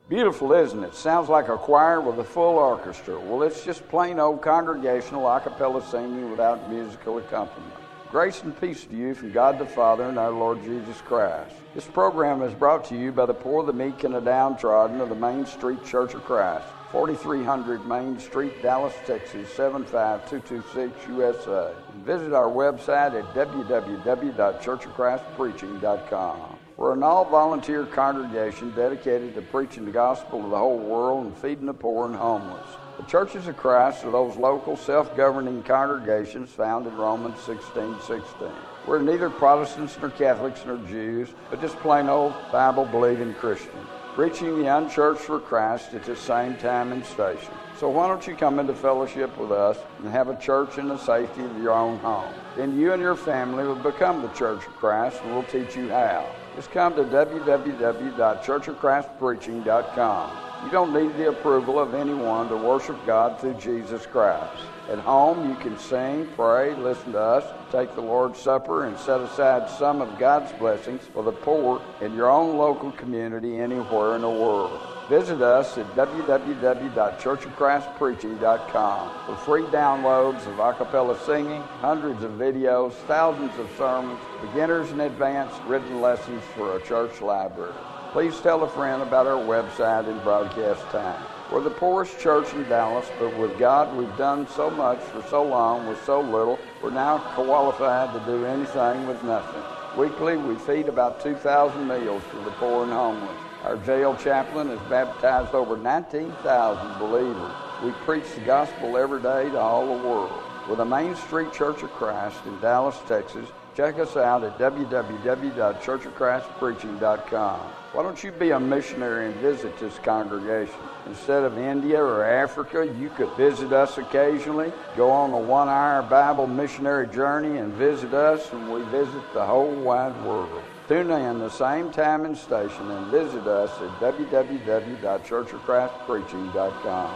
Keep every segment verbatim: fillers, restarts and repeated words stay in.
Beautiful, isn't it? Sounds like a choir with a full orchestra. Well, it's just plain old congregational a cappella singing without musical accompaniment. Grace and peace to you from God the Father and our Lord Jesus Christ. This program is brought to you by the poor, the meek, and the downtrodden of the Main Street Church of Christ, forty-three hundred Main Street, Dallas, Texas, seven five two two six, U S A. And visit our website at w w w dot church of christ preaching dot com. We're an all-volunteer congregation dedicated to preaching the gospel to the whole world and feeding the poor and homeless. The Churches of Christ are those local, self-governing congregations found in Romans sixteen sixteen. We're neither Protestants nor Catholics nor Jews, but just plain old Bible-believing Christians, reaching the unchurched for Christ at the same time and station. So why don't you come into fellowship with us and have a church in the safety of your own home? Then you and your family will become the Church of Christ, and we'll teach you how. Just come to w w w dot church of christ preaching dot com. You don't need the approval of anyone to worship God through Jesus Christ. At home, you can sing, pray, listen to us, take the Lord's Supper, and set aside some of God's blessings for the poor in your own local community anywhere in the world. Visit us at w w w dot church of christ preaching dot com for free downloads of a cappella singing, hundreds of videos, thousands of sermons, beginners and advanced written lessons for a church library. Please tell a friend about our website and broadcast time. We're the poorest church in Dallas, but with God we've done so much for so long with so little, we're now qualified to do anything with nothing. Weekly we feed about two thousand meals to the poor and homeless. Our jail chaplain has baptized over nineteen thousand believers. We preach the gospel every day to all the world. We're the Main Street Church of Christ in Dallas, Texas. Check us out at w w w dot church of christ preaching dot com. Why don't you be a missionary and visit this congregation? Instead of India or Africa, you could visit us occasionally, go on a one-hour Bible missionary journey and visit us, and we visit the whole wide world. Tune in the same time and station and visit us at w w w dot church of christ preaching dot com.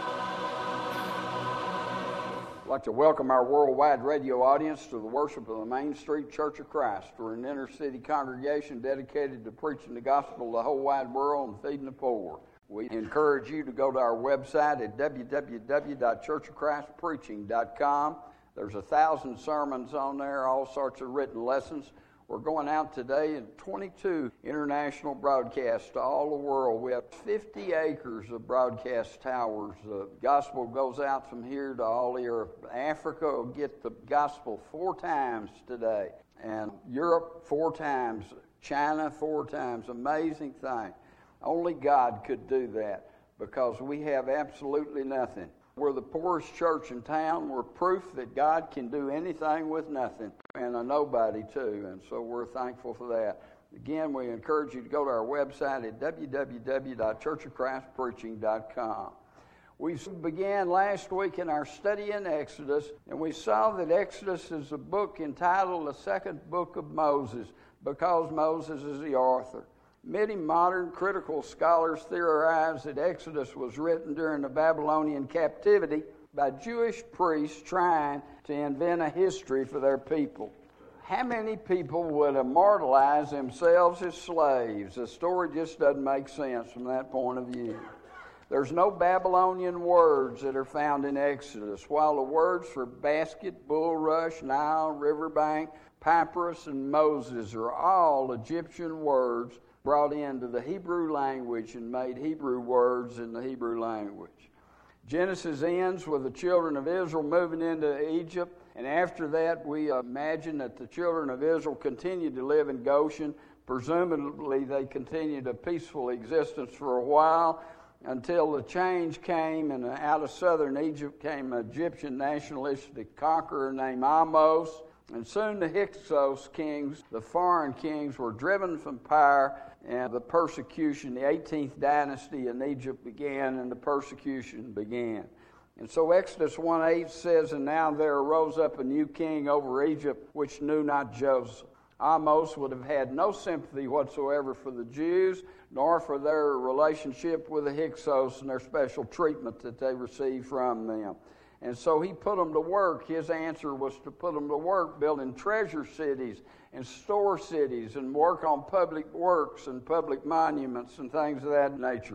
I'd like to welcome our worldwide radio audience to the worship of the Main Street Church of Christ. We're an inner-city congregation dedicated to preaching the gospel to the whole wide world and feeding the poor. We encourage you to go to our website at w w w dot church of christ preaching dot com. There's a thousand sermons on there, all sorts of written lessons. We're going out today in twenty-two international broadcasts to all the world. We have fifty acres of broadcast towers. The gospel goes out from here to all Europe. Africa will get the gospel four times today. And Europe four times. China four times. Amazing thing. Only God could do that because we have absolutely nothing. We're the poorest church in town. We're proof that God can do anything with nothing, and a nobody too, and so we're thankful for that. Again, we encourage you to go to our website at w w w dot church of christ preaching dot com. We began last week in our study in Exodus, and we saw that Exodus is a book entitled the second book of Moses because Moses is the author. Many modern critical scholars theorize that Exodus was written during the Babylonian captivity by Jewish priests trying to invent a history for their people. How many people would immortalize themselves as slaves? The story just doesn't make sense from that point of view. There's no Babylonian words that are found in Exodus, while the words for basket, bulrush, Nile, riverbank, papyrus, and Moses are all Egyptian words brought into the Hebrew language and made Hebrew words in the Hebrew language. Genesis ends with the children of Israel moving into Egypt, and after that we imagine that the children of Israel continued to live in Goshen. Presumably they continued a peaceful existence for a while until the change came, and out of southern Egypt came an Egyptian nationalistic conqueror named Ahmose. And soon the Hyksos kings, the foreign kings, were driven from power, and the persecution, the eighteenth dynasty in Egypt began, and the persecution began. And so Exodus one eight says, "And now there arose up a new king over Egypt, which knew not Joseph." Ahmose would have had no sympathy whatsoever for the Jews, nor for their relationship with the Hyksos and their special treatment that they received from them. And so he put them to work. His answer was to put them to work building treasure cities and store cities and work on public works and public monuments and things of that nature.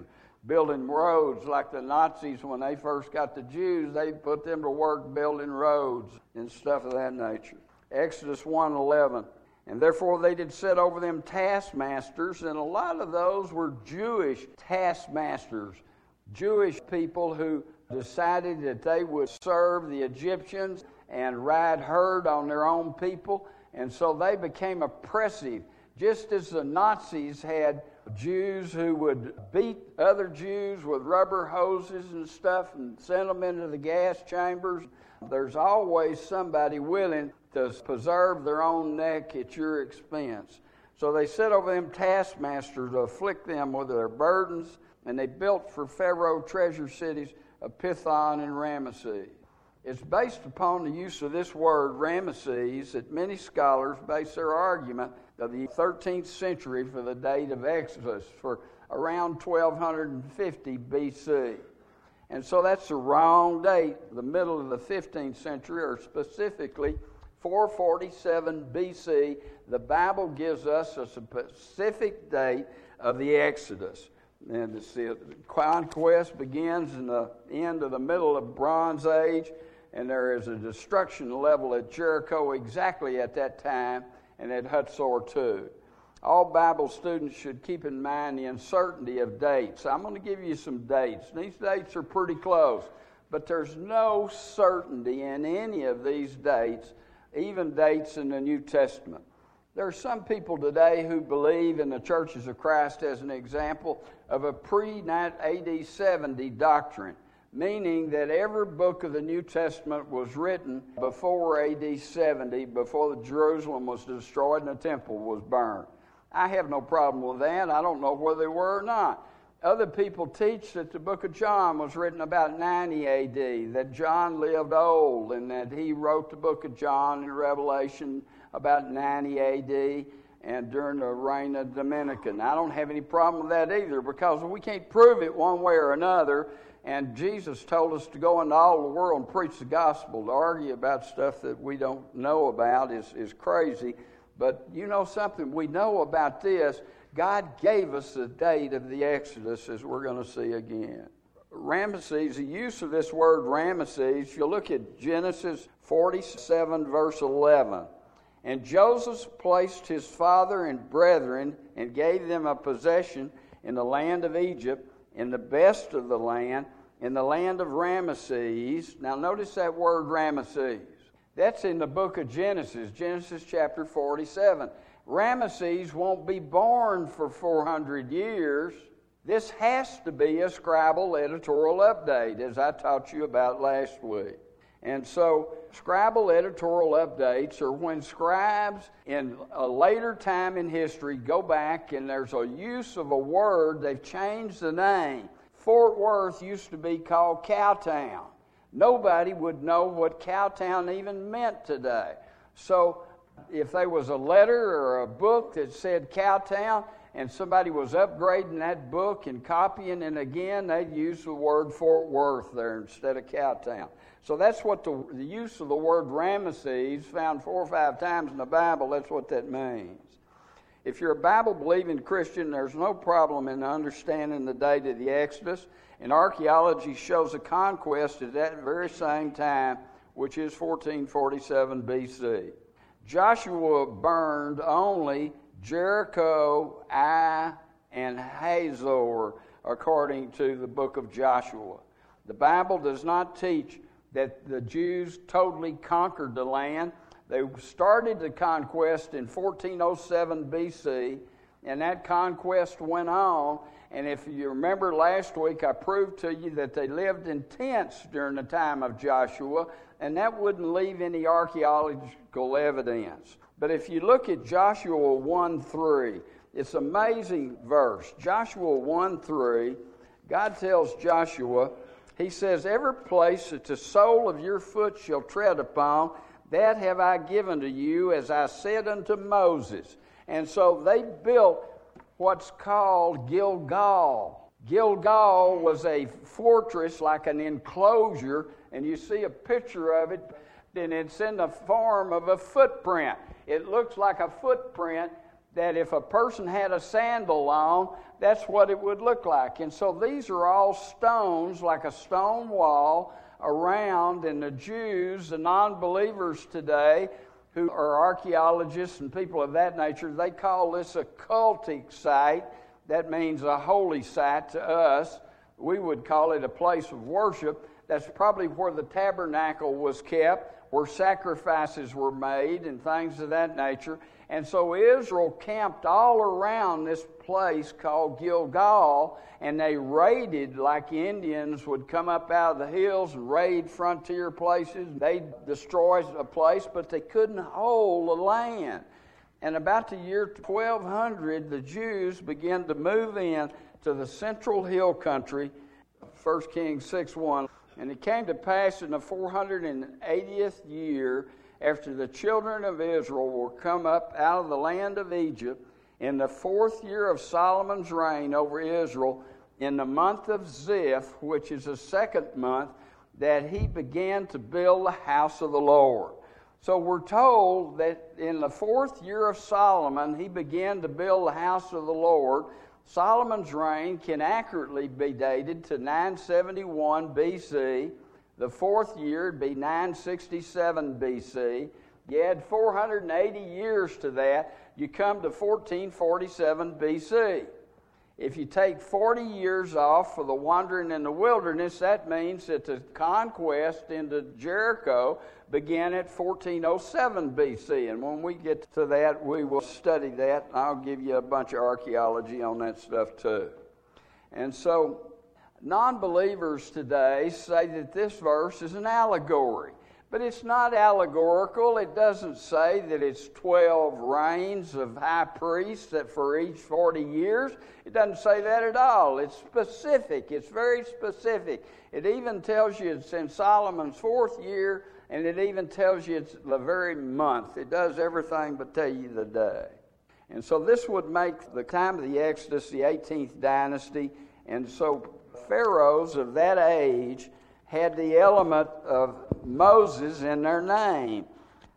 building roads like the Nazis, when they first got the Jews, they put them to work building roads and stuff of that nature. Exodus one eleven. And therefore they did set over them taskmasters, and a lot of those were Jewish taskmasters, Jewish people who decided that they would serve the Egyptians and ride herd on their own people, and so they became oppressive. Just as the Nazis had Jews who would beat other Jews with rubber hoses and stuff and send them into the gas chambers, there's always somebody willing to preserve their own neck at your expense. So they set over them taskmasters to afflict them with their burdens, and they built for Pharaoh treasure cities of Pithom and Ramesses. It's based upon the use of this word, Ramesses, that many scholars base their argument of the thirteenth century for the date of Exodus, for around twelve fifty B C. And so that's the wrong date, the middle of the fifteenth century, or specifically four forty-seven B C. The Bible gives us a specific date of the Exodus. And the conquest begins in the end of the middle of Bronze Age, and there is a destruction level at Jericho exactly at that time, and at Hatzor too. All Bible students should keep in mind the uncertainty of dates. I'm going to give you some dates. These dates are pretty close, but there's no certainty in any of these dates, even dates in the New Testament. There are some people today who believe in the Churches of Christ as an example of a pre-A D seventy doctrine, meaning that every book of the New Testament was written before A D seventy, before Jerusalem was destroyed and the temple was burned. I have no problem with that. I don't know whether they were or not. Other people teach that the book of John was written about ninety A D, that John lived old, and that he wrote the book of John in Revelation about ninety A D and during the reign of Domitian. I don't have any problem with that either, because we can't prove it one way or another, and Jesus told us to go into all the world and preach the gospel. To argue about stuff that we don't know about is, is crazy. But you know something, we know about this. God gave us the date of the Exodus, as we're going to see again. Ramesses, the use of this word Ramesses, you look at Genesis forty-seven, verse eleven. And Joseph placed his father and brethren and gave them a possession in the land of Egypt, in the best of the land, in the land of Ramesses. Now notice that word Ramesses. That's in the book of Genesis, Genesis chapter forty-seven. Ramesses won't be born for four hundred years. This has to be a Scribble editorial update, as I taught you about last week. And so Scribble editorial updates are when scribes in a later time in history go back and there's a use of a word, they've changed the name. Fort Worth used to be called Cowtown. Nobody would know what Cowtown even meant today. So if there was a letter or a book that said Cowtown and somebody was upgrading that book and copying it again, they'd use the word Fort Worth there instead of Cowtown. So that's what the, the use of the word Ramesses, found four or five times in the Bible, that's what that means. If you're a Bible-believing Christian, there's no problem in understanding the date of the Exodus, and archaeology shows a conquest at that very same time, which is fourteen forty-seven B C. Joshua burned only Jericho, Ai, and Hazor, according to the book of Joshua. The Bible does not teach that the Jews totally conquered the land. They started the conquest in fourteen oh seven B C, and that conquest went on. And if you remember last week, I proved to you that they lived in tents during the time of Joshua, and that wouldn't leave any archaeological evidence. But if you look at Joshua one three, it's an amazing verse. Joshua one three, God tells Joshua, he says, "Every place that the sole of your foot shall tread upon, that have I given to you, as I said unto Moses." And so they built what's called Gilgal. Gilgal was a fortress, like an enclosure, and you see a picture of it, and it's in the form of a footprint. It looks like a footprint that if a person had a sandal on, that's what it would look like. And so these are all stones, like a stone wall around, and the Jews, the non-believers today, who are archaeologists and people of that nature, they call this a cultic site. That means a holy site to us. We would call it a place of worship. That's probably where the tabernacle was kept, where sacrifices were made and things of that nature. And so Israel camped all around this place called Gilgal, and they raided like Indians would come up out of the hills and raid frontier places. They destroyed a place, but they couldn't hold the land. And about the year twelve hundred, the Jews began to move in to the central hill country, First Kings six one. And it came to pass in the four hundred eightieth year, after the children of Israel were come up out of the land of Egypt, in the fourth year of Solomon's reign over Israel, in the month of Ziph, which is the second month, that he began to build the house of the Lord. So we're told that in the fourth year of Solomon, he began to build the house of the Lord. Solomon's reign can accurately be dated to nine seventy-one B C. The fourth year would be nine sixty-seven B C. You add four hundred eighty years to that, you come to fourteen forty-seven B C. If you take forty years off for the wandering in the wilderness, that means that the conquest into Jericho began at fourteen oh seven B C. And when we get to that, we will study that. I'll give you a bunch of archaeology on that stuff too. And so non-believers today say that this verse is an allegory. But it's not allegorical. It doesn't say that it's twelve reigns of high priests that for each forty years. It doesn't say that at all. It's specific. It's very specific. It even tells you it's in Solomon's fourth year, and it even tells you it's the very month. It does everything but tell you the day. And so this would make the time of the Exodus the eighteenth dynasty. And so pharaohs of that age had the element of Moses in their name.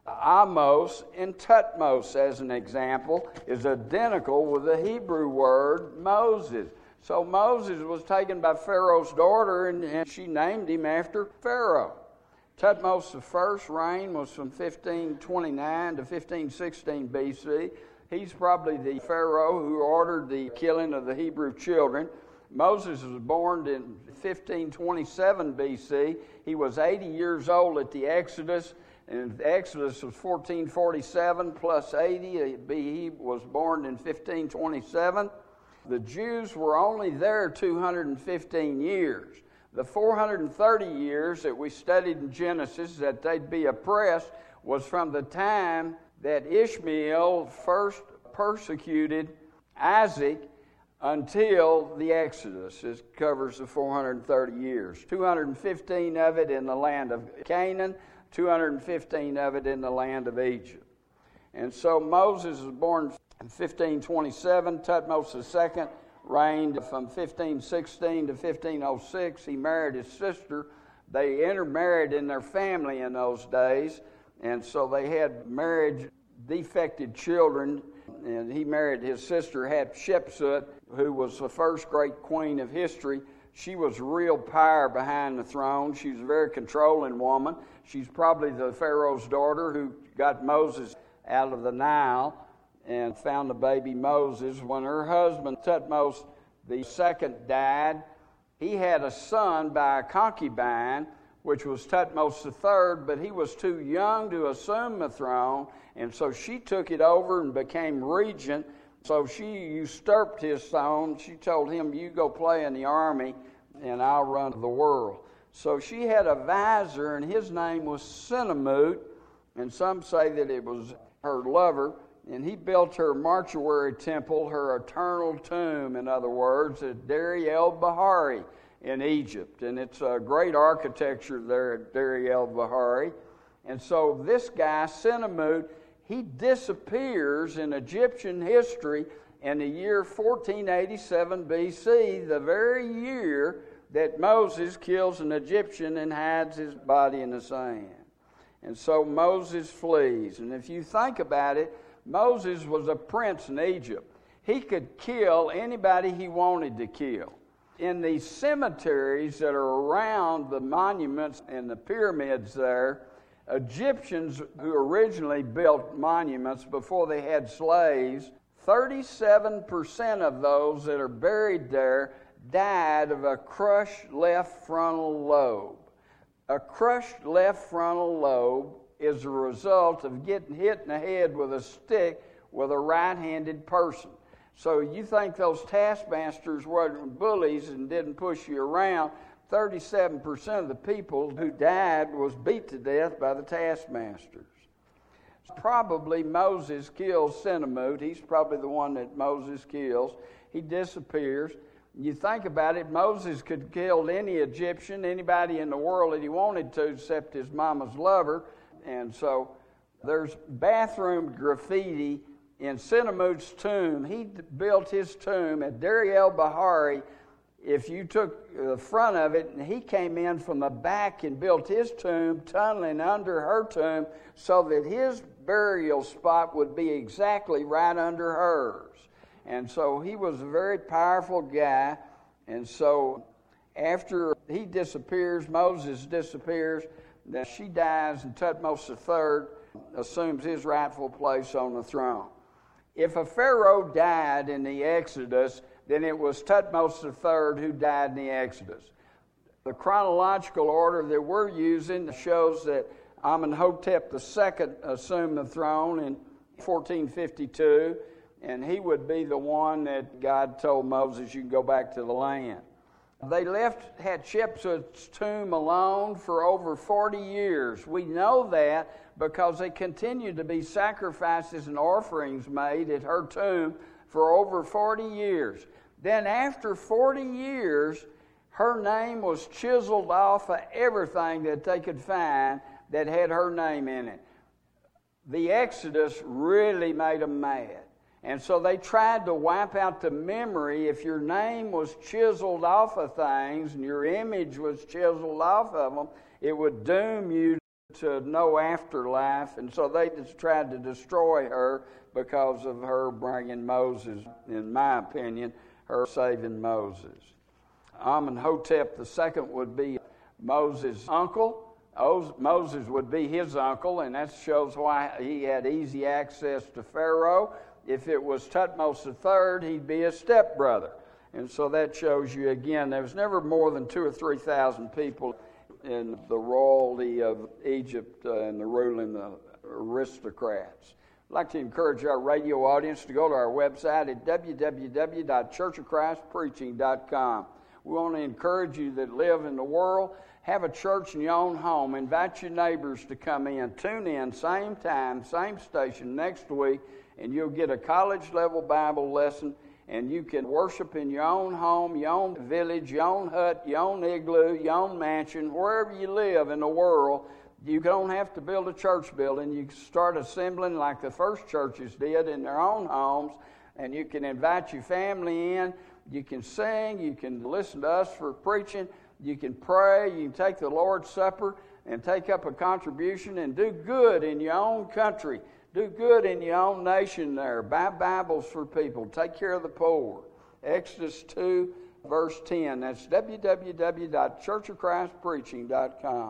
Amos and Tutmos, as an example, is identical with the Hebrew word Moses. So Moses was taken by Pharaoh's daughter, and, and she named him after Pharaoh. Tutmos' first reign was from fifteen twenty-nine to fifteen sixteen B C. He's probably the Pharaoh who ordered the killing of the Hebrew children. Moses was born in fifteen twenty-seven B C. He was eighty years old at the Exodus, and the Exodus was fourteen forty-seven plus eighty. He was born in fifteen twenty-seven. The Jews were only there two hundred fifteen years. The four hundred thirty years that we studied in Genesis that they'd be oppressed was from the time that Ishmael first persecuted Isaac until the Exodus. It covers the four hundred thirty years. two hundred fifteen of it in the land of Canaan, two hundred fifteen of it in the land of Egypt. And so Moses was born in fifteen twenty-seven. Tutmos the second reigned from fifteen sixteen to fifteen oh six. He married his sister. They intermarried in their family in those days, and so they had marriage defected children. And he married his sister Hatshepsut, who was the first great queen of history. She was real power behind the throne. She was a very controlling woman. She's probably the Pharaoh's daughter who got Moses out of the Nile and found the baby Moses. When her husband, Tutmos the second, died, he had a son by a concubine, which was Tutmos the third, but he was too young to assume the throne, and so she took it over and became regent. So she usurped his throne. She told him, you go play in the army, and I'll run the world. So she had a vizier, and his name was Senamut, and some say that it was her lover, and he built her mortuary temple, her eternal tomb, in other words, at Deir el-Bahari in Egypt. And it's a great architecture there at Deir el-Bahari. And so this guy, Senamut, he disappears in Egyptian history in the year fourteen eighty-seven B C, the very year that Moses kills an Egyptian and hides his body in the sand. And so Moses flees. And if you think about it, Moses was a prince in Egypt. He could kill anybody he wanted to kill. In the cemeteries that are around the monuments and the pyramids there, Egyptians who originally built monuments before they had slaves, thirty-seven percent of those that are buried there died of a crushed left frontal lobe. A crushed left frontal lobe is a result of getting hit in the head with a stick with a right-handed person. So you think those taskmasters weren't bullies and didn't push you around. thirty-seven percent of the people who died was beat to death by the taskmasters. Probably Moses kills Sennacherib. He's probably the one that Moses kills. He disappears. You think about it, Moses could have killed any Egyptian, anybody in the world that he wanted to, except his mama's lover. And so there's bathroom graffiti in Sennacherib's tomb. He built his tomb at Deir el-Bahari. If you took the front of it, and he came in from the back and built his tomb, tunneling under her tomb, so that his burial spot would be exactly right under hers. And so he was a very powerful guy. And so after he disappears, Moses disappears, then she dies, and Thutmose the third assumes his rightful place on the throne. If a pharaoh died in the Exodus, then it was Thutmose the third who died in the Exodus. The chronological order that we're using shows that Amenhotep the second assumed the throne in fourteen fifty-two, and he would be the one that God told Moses, you can go back to the land. They left Hatshepsut's tomb alone for over forty years. We know that because there continued to be sacrifices and offerings made at her tomb for over forty years. Then after forty years, her name was chiseled off of everything that they could find that had her name in it. The Exodus really made them mad. And so they tried to wipe out the memory. If your name was chiseled off of things and your image was chiseled off of them, it would doom you to no afterlife. And so they just tried to destroy her because of her bringing Moses, in my opinion, her saving Moses. Amenhotep the second would be Moses' uncle. Moses would be his uncle, and that shows why he had easy access to Pharaoh. If it was Thutmose the third, he'd be his stepbrother. And so that shows you, again, there was never more than two or three thousand people in the royalty of Egypt uh, and the ruling the aristocrats. I'd like to encourage our radio audience to go to our website at w w w dot church of christ preaching dot com. We want to encourage you that live in the world, have a church in your own home, invite your neighbors to come in, tune in, same time, same station next week, and you'll get a college-level Bible lesson, and you can worship in your own home, your own village, your own hut, your own igloo, your own mansion, wherever you live in the world. You don't have to build a church building. You can start assembling like the first churches did in their own homes, and you can invite your family in. You can sing. You can listen to us for preaching. You can pray. You can take the Lord's Supper and take up a contribution and do good in your own country. Do good in your own nation there. Buy Bibles for people. Take care of the poor. Exodus two, verse ten. That's w w w dot church of christ preaching dot com.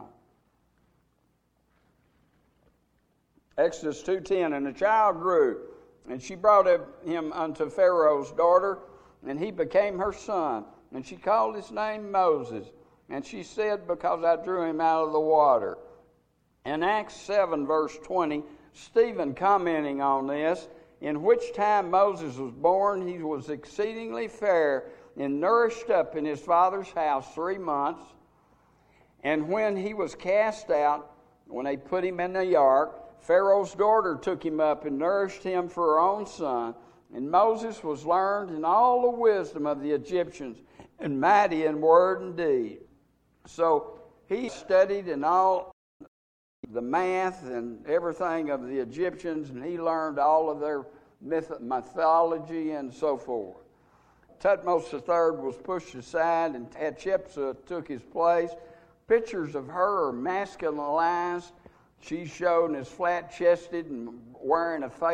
Exodus two ten. And the child grew, and she brought him unto Pharaoh's daughter, and he became her son. And she called his name Moses. And she said, because I drew him out of the water. In Acts seven, verse twenty, Stephen commenting on this, in which time Moses was born, he was exceedingly fair and nourished up in his father's house three months. And when he was cast out, when they put him in the ark, Pharaoh's daughter took him up and nourished him for her own son. And Moses was learned in all the wisdom of the Egyptians, and mighty in word and deed. So he studied in all the math and everything of the Egyptians, and he learned all of their myth- mythology and so forth. Thutmose the third was pushed aside, and Hatshepsut took his place. Pictures of her are masculinized. She's shown as flat-chested and wearing a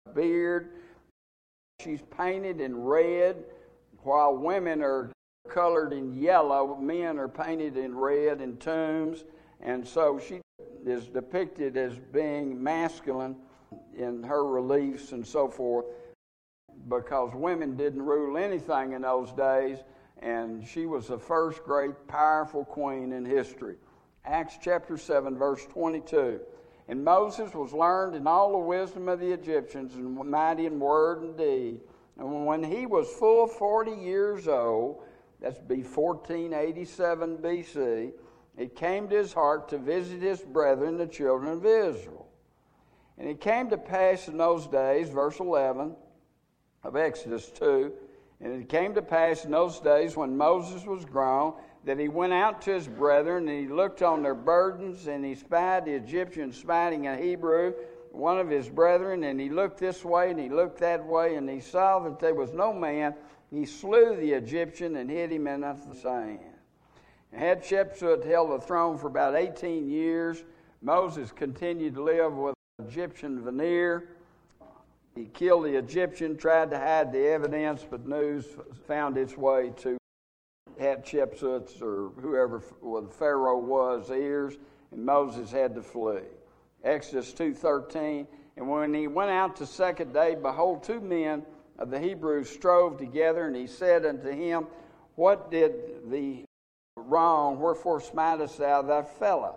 beard. She's painted in red, while women are colored in yellow. Men are painted in red in tombs. And so she is depicted as being masculine in her reliefs and so forth, because women didn't rule anything in those days, and she was the first great powerful queen in history. Acts chapter seven, verse twenty-two. And Moses was learned in all the wisdom of the Egyptians, and mighty in word and deed. And when he was full forty years old, that's be fourteen eighty-seven B C, it came to his heart to visit his brethren, the children of Israel. And it came to pass in those days, verse eleven of Exodus two, and it came to pass in those days when Moses was grown, that he went out to his brethren, and he looked on their burdens, and he spied the Egyptian smiting a Hebrew, one of his brethren, and he looked this way, and he looked that way, and he saw that there was no man. He slew the Egyptian and hid him in the sand. Hatshepsut held the throne for about eighteen years. Moses continued to live with Egyptian veneer. He killed the Egyptian, tried to hide the evidence, but news found its way to Hatshepsut's, or whoever well, the Pharaoh was, ears, and Moses had to flee. Exodus two thirteen, and when he went out the second day, behold, two men of the Hebrews strove together, and he said unto him, What did thee wrong? Wherefore smitest thou thy fellow?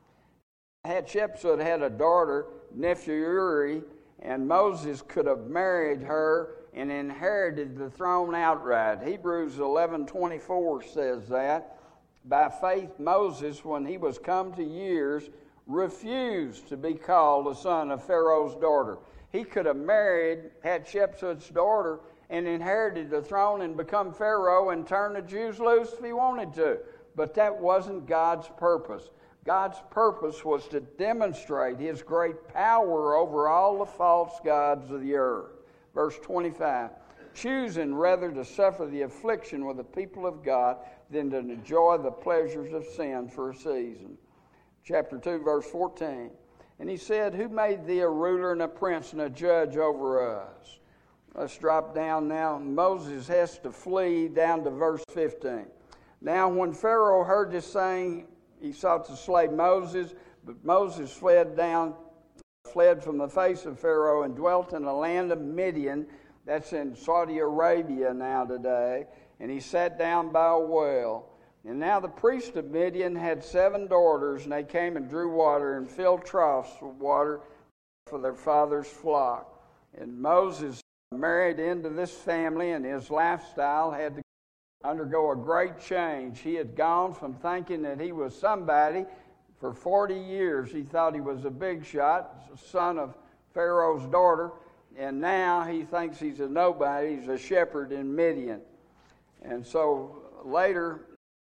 Hatshepsut had a daughter, Nepheri, and Moses could have married her and inherited the throne outright. Hebrews eleven twenty-four says that. By faith, Moses, when he was come to years, refused to be called the son of Pharaoh's daughter. He could have married Hatshepsut's daughter and inherited the throne and become Pharaoh and turn the Jews loose if he wanted to. But that wasn't God's purpose. God's purpose was to demonstrate his great power over all the false gods of the earth. Verse twenty-five, choosing rather to suffer the affliction with the people of God than to enjoy the pleasures of sin for a season. Chapter two, verse fourteen, and he said, Who made thee a ruler and a prince and a judge over us? Let's drop down now. Moses has to flee down to verse fifteen. Now when Pharaoh heard this saying, he sought to slay Moses, but Moses fled down, fled from the face of Pharaoh and dwelt in the land of Midian. That's in Saudi Arabia now today. And he sat down by a well. And now the priest of Midian had seven daughters, and they came and drew water and filled troughs with water for their father's flock. And Moses married into this family, and his lifestyle had to undergo a great change. He had gone from thinking that he was somebody. For forty years he thought he was a big shot, son of Pharaoh's daughter, and now he thinks he's a nobody. He's a shepherd in Midian. And so later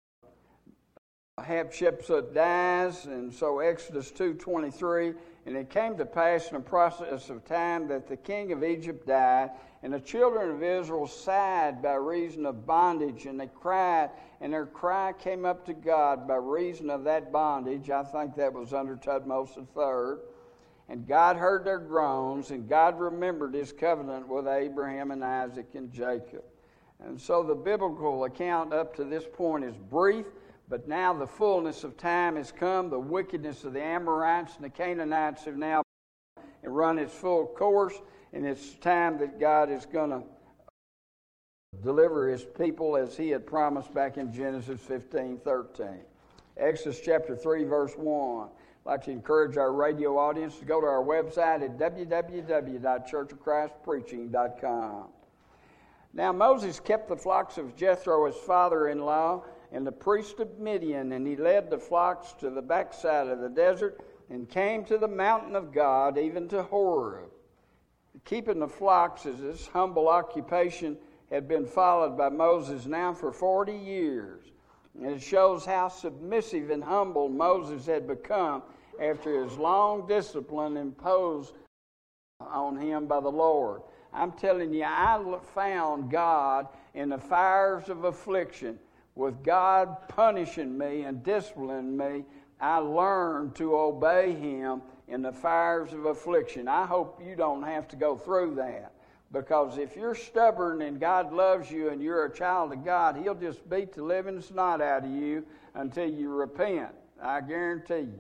Hatshepsut dies, and so Exodus two twenty-three, and it came to pass in the process of time that the king of Egypt died, and the children of Israel sighed by reason of bondage, and they cried, and their cry came up to God by reason of that bondage. I think that was under Tutmosis the third. And God heard their groans, and God remembered his covenant with Abraham and Isaac and Jacob. And so the biblical account up to this point is brief, but now the fullness of time has come. The wickedness of the Amorites and the Canaanites have now run its full course, and it's time that God is going to deliver his people as he had promised back in Genesis fifteen thirteen. Exodus chapter three, verse one. I'd like to encourage our radio audience to go to our website at w w w dot church of christ preaching dot com. Now Moses kept the flocks of Jethro, his father-in-law, and the priest of Midian, and he led the flocks to the backside of the desert and came to the mountain of God, even to Horeb. Keeping the flocks as this humble occupation had been followed by Moses now for forty years. And it shows how submissive and humble Moses had become after his long discipline imposed on him by the Lord. I'm telling you, I found God in the fires of affliction. With God punishing me and disciplining me, I learned to obey him in the fires of affliction. I hope you don't have to go through that. Because if you're stubborn and God loves you and you're a child of God, he'll just beat the living snot out of you until you repent. I guarantee you.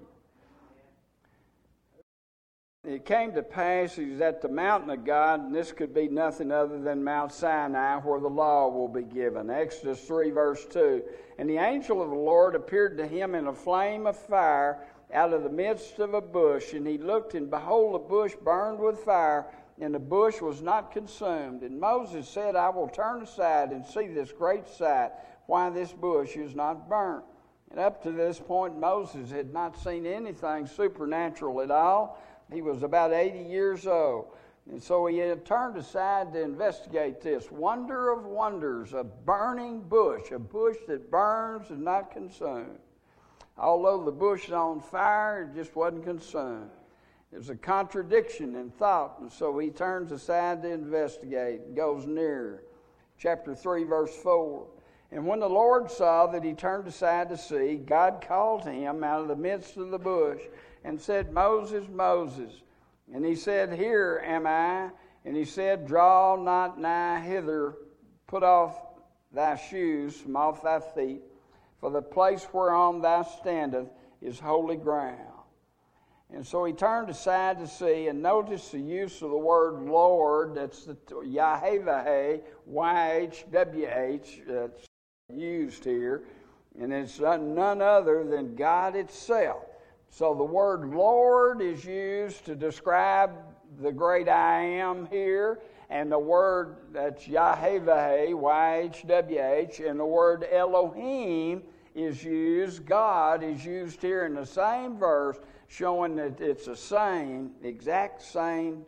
It came to pass, he was at the mountain of God, and this could be nothing other than Mount Sinai, where the law will be given. Exodus three, verse two. And the angel of the Lord appeared to him in a flame of fire out of the midst of a bush. And he looked, and behold, the bush burned with fire, and the bush was not consumed. And Moses said, I will turn aside and see this great sight, why this bush is not burnt. And up to this point, Moses had not seen anything supernatural at all. He was about eighty years old. And so he had turned aside to investigate this wonder of wonders, a burning bush, a bush that burns and not consumed. Although the bush is on fire, it just wasn't consumed. There's a contradiction in thought, and so he turns aside to investigate and goes nearer. Chapter three, verse four. And when the Lord saw that he turned aside to see, God called to him out of the midst of the bush and said, Moses, Moses. And he said, Here am I. And he said, Draw not nigh hither, put off thy shoes from off thy feet, for the place whereon thou standest is holy ground. And so he turned aside to see, and notice the use of the word Lord. That's the Yahweh, Y H W H, that's used here. And it's none other than God itself. So the word Lord is used to describe the great I am here. And the word that's Yahweh, Y H W H, and the word Elohim is used, God is used here in the same verse, showing that it's the same, exact same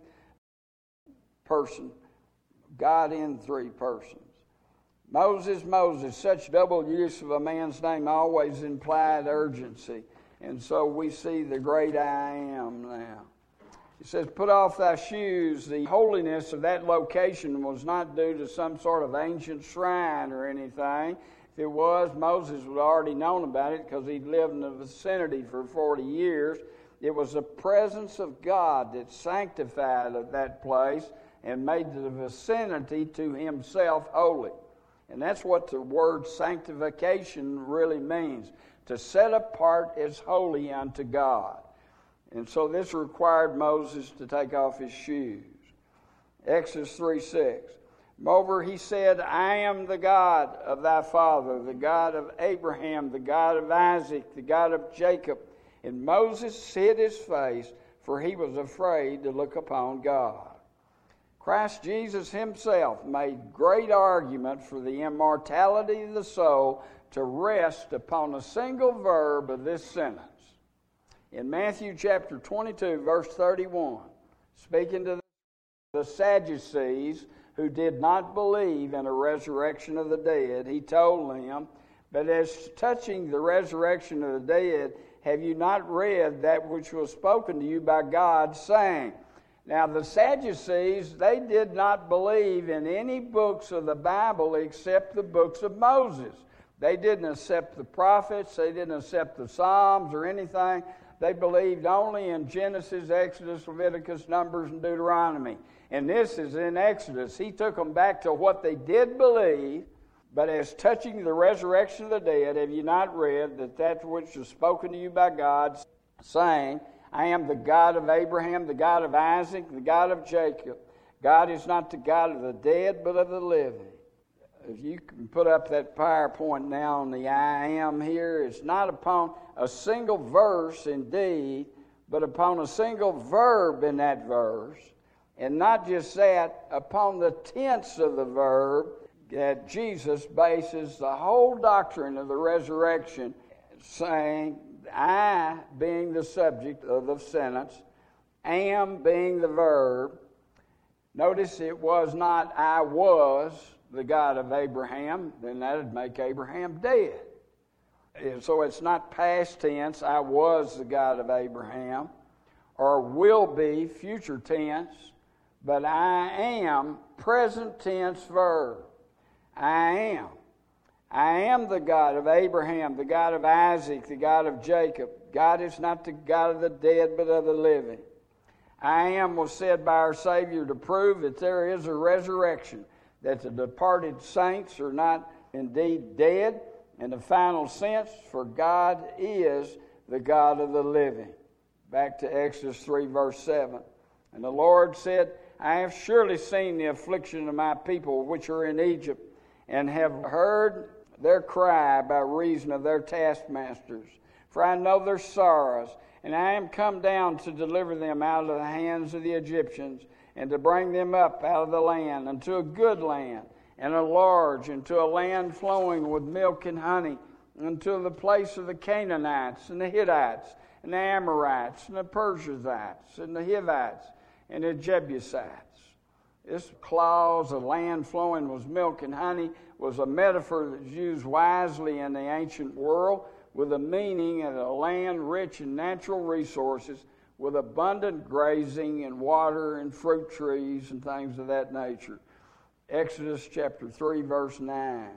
person, God in three persons. Moses, Moses, such double use of a man's name always implied urgency. And so we see the great I am now. It says, put off thy shoes. The holiness of that location was not due to some sort of ancient shrine or anything. If it was, Moses would have already known about it because he'd lived in the vicinity for forty years. It was the presence of God that sanctified that place and made the vicinity to himself holy. And that's what the word sanctification really means, to set apart as holy unto God. And so this required Moses to take off his shoes. Exodus three six. Moreover, he said, I am the God of thy father, the God of Abraham, the God of Isaac, the God of Jacob. And Moses hid his face, for he was afraid to look upon God. Christ Jesus himself made great argument for the immortality of the soul to rest upon a single verb of this sentence. In Matthew chapter twenty-two, verse thirty-one, speaking to the Sadducees who did not believe in a resurrection of the dead, he told them, but as touching the resurrection of the dead, have you not read that which was spoken to you by God, saying? Now the Sadducees, they did not believe in any books of the Bible except the books of Moses. They didn't accept the prophets, they didn't accept the Psalms or anything. They believed only in Genesis, Exodus, Leviticus, Numbers, and Deuteronomy. And this is in Exodus. He took them back to what they did believe, but as touching the resurrection of the dead, have you not read that that which was spoken to you by God, saying, I am the God of Abraham, the God of Isaac, the God of Jacob. God is not the God of the dead, but of the living. If you can put up that PowerPoint now on the I am here, it's not upon a single verse indeed, but upon a single verb in that verse. And not just that, upon the tense of the verb that Jesus bases the whole doctrine of the resurrection, saying, I being the subject of the sentence, am being the verb. Notice it was not I was the God of Abraham, then that would make Abraham dead. So it's not past tense, I was the God of Abraham, or will be future tense, but I am present tense verb. I am. I am the God of Abraham, the God of Isaac, the God of Jacob. God is not the God of the dead, but of the living. I am was said by our Savior to prove that there is a resurrection, that the departed saints are not indeed dead in the final sense, for God is the God of the living. Back to Exodus three, verse seven. And the Lord said, I have surely seen the affliction of my people which are in Egypt, and have heard their cry by reason of their taskmasters. For I know their sorrows, and I am come down to deliver them out of the hands of the Egyptians, and to bring them up out of the land unto a good land, and a large, into a land flowing with milk and honey, unto the place of the Canaanites, and the Hittites, and the Amorites, and the Perizzites, and the Hivites, and the Jebusites. This clause of land flowing with milk and honey was a metaphor that was used wisely in the ancient world, with a meaning of a land rich in natural resources, with abundant grazing and water and fruit trees and things of that nature. Exodus chapter three, verse nine.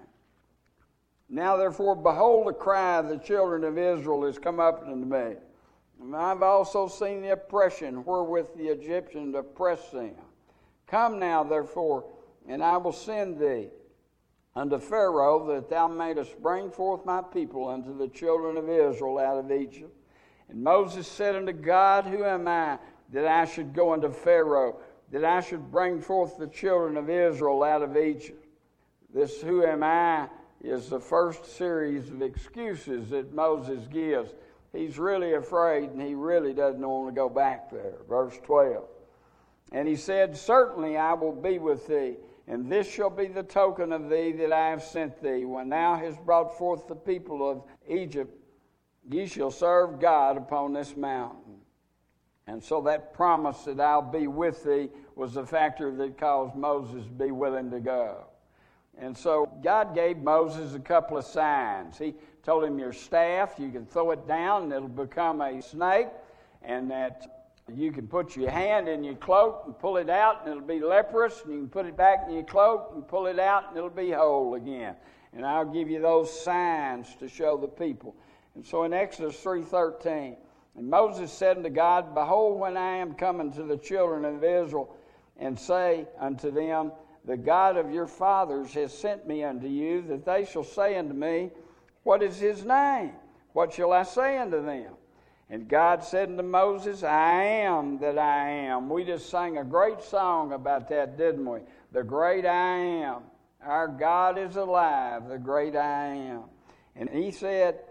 Now therefore, behold, the cry of the children of Israel is come up unto me. And I've also seen the oppression wherewith the Egyptians oppress them. Come now, therefore, and I will send thee unto Pharaoh, that thou mayest bring forth my people unto the children of Israel out of Egypt. And Moses said unto God, Who am I, that I should go unto Pharaoh, that I should bring forth the children of Israel out of Egypt? This who am I is the first series of excuses that Moses gives. He's really afraid, and he really doesn't want to go back there. Verse twelve. And he said, Certainly I will be with thee, and this shall be the token of thee that I have sent thee. When thou hast brought forth the people of Egypt, ye shall serve God upon this mountain. And so that promise that I'll be with thee was the factor that caused Moses to be willing to go. And so God gave Moses a couple of signs. He told him, your staff, you can throw it down and it'll become a snake, and that you can put your hand in your cloak and pull it out and it'll be leprous, and you can put it back in your cloak and pull it out and it'll be whole again. And I'll give you those signs to show the people. And so in Exodus three thirteen, and Moses said unto God, Behold, when I am coming to the children of Israel, and say unto them, The God of your fathers has sent me unto you, that they shall say unto me, What is his name? What shall I say unto them? And God said unto Moses, I am that I am. We just sang a great song about that, didn't we? The great I am. Our God is alive, the great I am. And he said,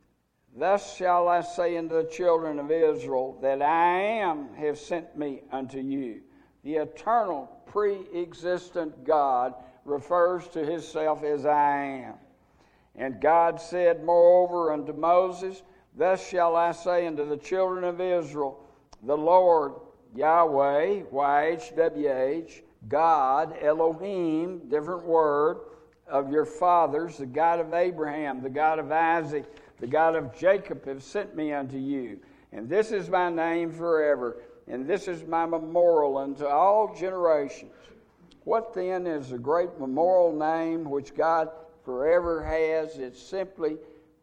Thus shall I say unto the children of Israel, that I am have sent me unto you. The eternal, pre-existent God refers to himself as I am. And God said moreover unto Moses, Thus shall I say unto the children of Israel, The Lord, Yahweh, Y H W H, God, Elohim, different word, of your fathers, the God of Abraham, the God of Isaac, the God of Jacob, have sent me unto you. And this is my name forever, and this is my memorial unto all generations. What then is the great memorial name which God forever has? It's simply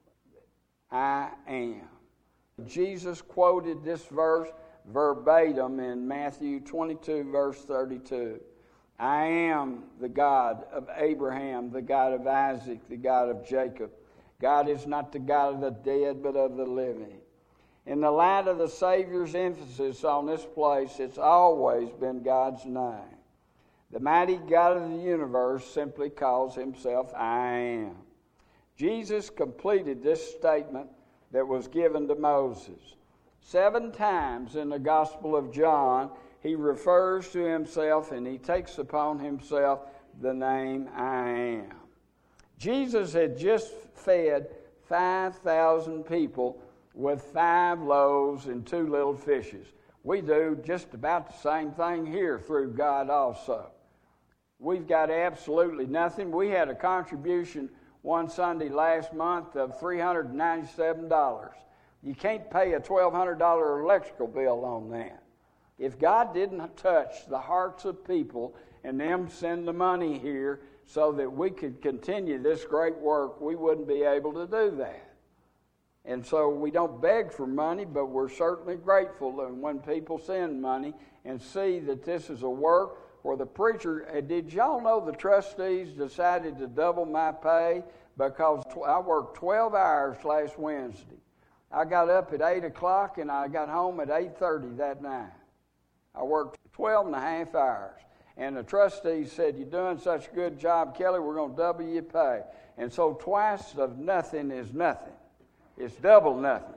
I am. Jesus quoted this verse verbatim in Matthew twenty-two, verse thirty-two. I am the God of Abraham, the God of Isaac, the God of Jacob. God is not the God of the dead, but of the living. In the light of the Savior's emphasis on this place, it's always been God's name. The mighty God of the universe simply calls himself I am. Jesus completed this statement that was given to Moses. Seven times in the Gospel of John, he refers to himself and he takes upon himself the name I am. Jesus had just fed five thousand people with five loaves and two little fishes. We do just about the same thing here through God also. We've got absolutely nothing. We had a contribution one Sunday last month of three hundred ninety-seven dollars. You can't pay a twelve hundred dollars electrical bill on that. If God didn't touch the hearts of people and them send the money here so that we could continue this great work, we wouldn't be able to do that. And so we don't beg for money, but we're certainly grateful and when people send money and see that this is a work where the preacher, did y'all know the trustees decided to double my pay because I worked twelve hours last Wednesday. I got up at eight o'clock and I got home at eight thirty that night. I worked twelve and a half hours. And the trustees said, you're doing such a good job, Kelly, we're going to double your pay. And so twice of nothing is nothing. It's double nothing.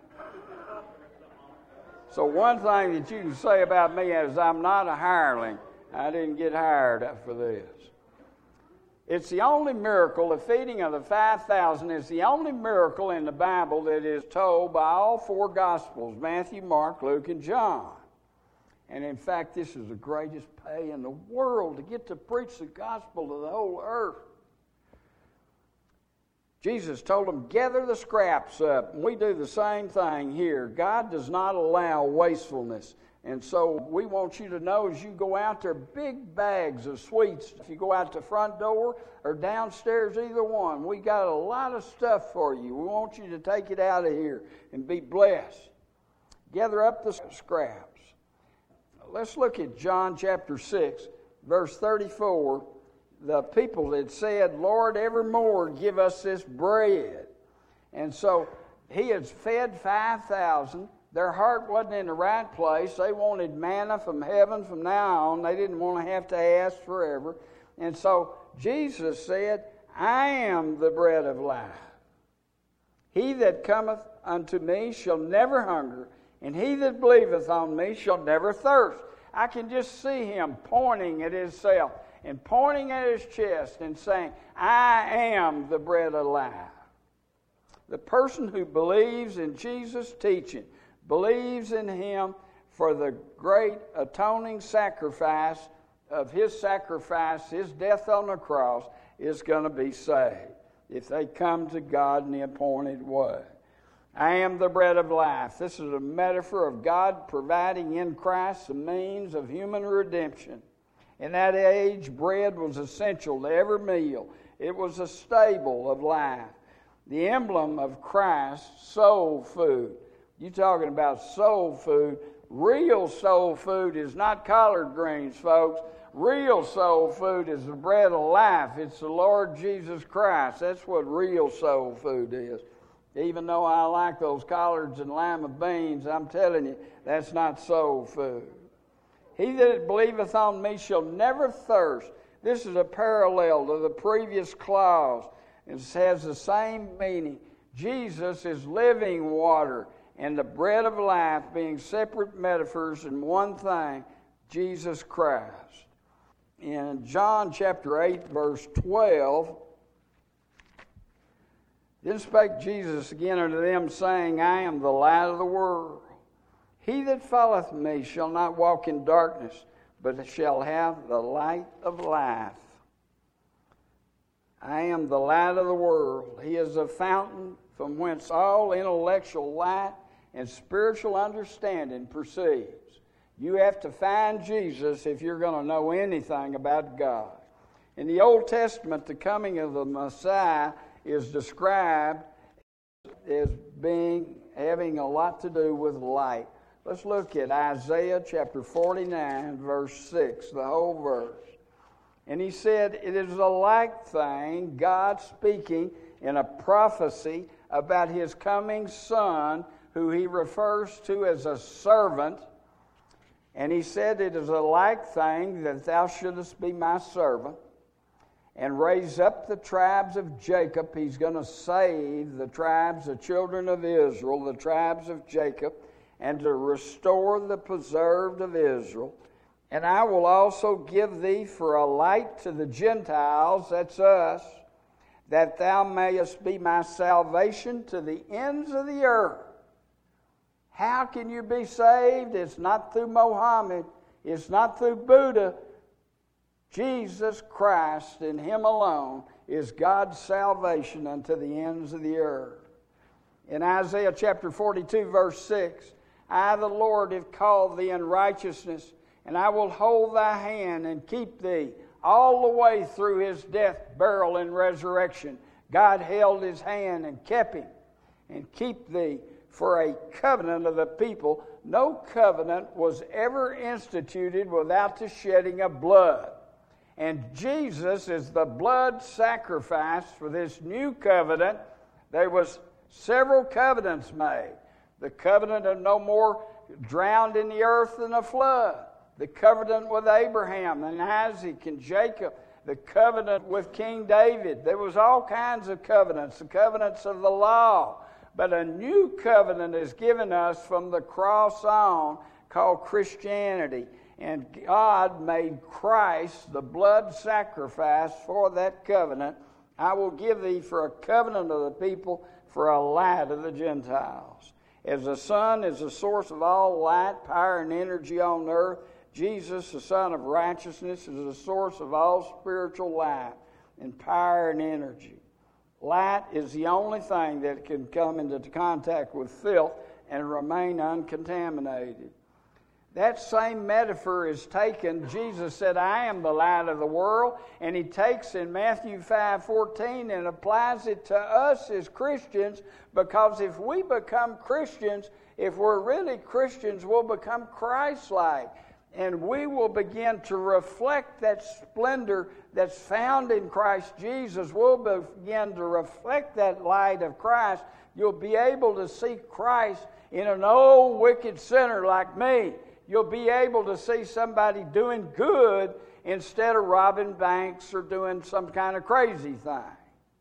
So one thing that you can say about me is I'm not a hireling. I didn't get hired for this. It's the only miracle, the feeding of the five thousand is the only miracle in the Bible that is told by all four Gospels, Matthew, Mark, Luke, and John. And in fact, this is the greatest pay in the world to get to preach the gospel to the whole earth. Jesus told them, gather the scraps up. And we do the same thing here. God does not allow wastefulness. And so we want you to know as you go out there, big bags of sweets. If you go out the front door or downstairs, either one, we got a lot of stuff for you. We want you to take it out of here and be blessed. Gather up the scraps. Let's look at John chapter six, verse thirty-four. The people had said, Lord, evermore give us this bread. And so he had fed five thousand. Their heart wasn't in the right place. They wanted manna from heaven from now on. They didn't want to have to ask forever. And so Jesus said, I am the bread of life. He that cometh unto me shall never hunger, and he that believeth on me shall never thirst. I can just see him pointing at himself and pointing at his chest and saying, I am the bread of life. The person who believes in Jesus' teaching, believes in him for the great atoning sacrifice of his sacrifice, his death on the cross, is going to be saved if they come to God in the appointed way. I am the bread of life. This is a metaphor of God providing in Christ the means of human redemption. In that age, bread was essential to every meal. It was a staple of life. The emblem of Christ's soul food. You're talking about soul food. Real soul food is not collard greens, folks. Real soul food is the bread of life. It's the Lord Jesus Christ. That's what real soul food is. Even though I like those collards and lima beans, I'm telling you, that's not soul food. He that believeth on me shall never thirst. This is a parallel to the previous clause. It has the same meaning. Jesus is living water, and the bread of life being separate metaphors in one thing, Jesus Christ. In John chapter eight, verse twelve, then spake Jesus again unto them, saying, I am the light of the world. He that followeth me shall not walk in darkness, but shall have the light of life. I am the light of the world. He is a fountain from whence all intellectual light and spiritual understanding proceeds. You have to find Jesus if you're going to know anything about God. In the Old Testament, the coming of the Messiah is described as being having a lot to do with light. Let's look at Isaiah chapter forty-nine, verse six, the whole verse. And he said, it is a like thing, God speaking in a prophecy about his coming Son, who he refers to as a servant. And he said, it is a like thing that thou shouldest be my servant, and raise up the tribes of Jacob. He's going to save the tribes, the children of Israel, the tribes of Jacob, and to restore the preserved of Israel. And I will also give thee for a light to the Gentiles, that's us, that thou mayest be my salvation to the ends of the earth. How can you be saved? It's not through Mohammed. It's not through Buddha. Jesus Christ and him alone is God's salvation unto the ends of the earth. In Isaiah chapter forty-two, verse six, I, the Lord, have called thee in righteousness, and I will hold thy hand and keep thee all the way through his death, burial, and resurrection. God held his hand and kept him. and keep thee for a covenant of the people. No covenant was ever instituted without the shedding of blood. And Jesus is the blood sacrifice for this new covenant. There was several covenants made. The covenant of no more drowned in the earth than a flood. The covenant with Abraham and Isaac and Jacob. The covenant with King David. There was all kinds of covenants. The covenants of the law. But a new covenant is given us from the cross on, called Christianity. And God made Christ the blood sacrifice for that covenant. I will give thee for a covenant of the people, for a light of the Gentiles. As the sun is the source of all light, power, and energy on earth, Jesus, the Son of righteousness, is the source of all spiritual light and power and energy. Light is the only thing that can come into contact with filth and remain uncontaminated. That same metaphor is taken. Jesus said, I am the light of the world. And he takes in Matthew five fourteen and applies it to us as Christians, because if we become Christians, if we're really Christians, we'll become Christ-like. And we will begin to reflect that splendor that's found in Christ Jesus. We'll begin to reflect that light of Christ. You'll be able to see Christ in an old wicked sinner like me. You'll be able to see somebody doing good instead of robbing banks or doing some kind of crazy thing.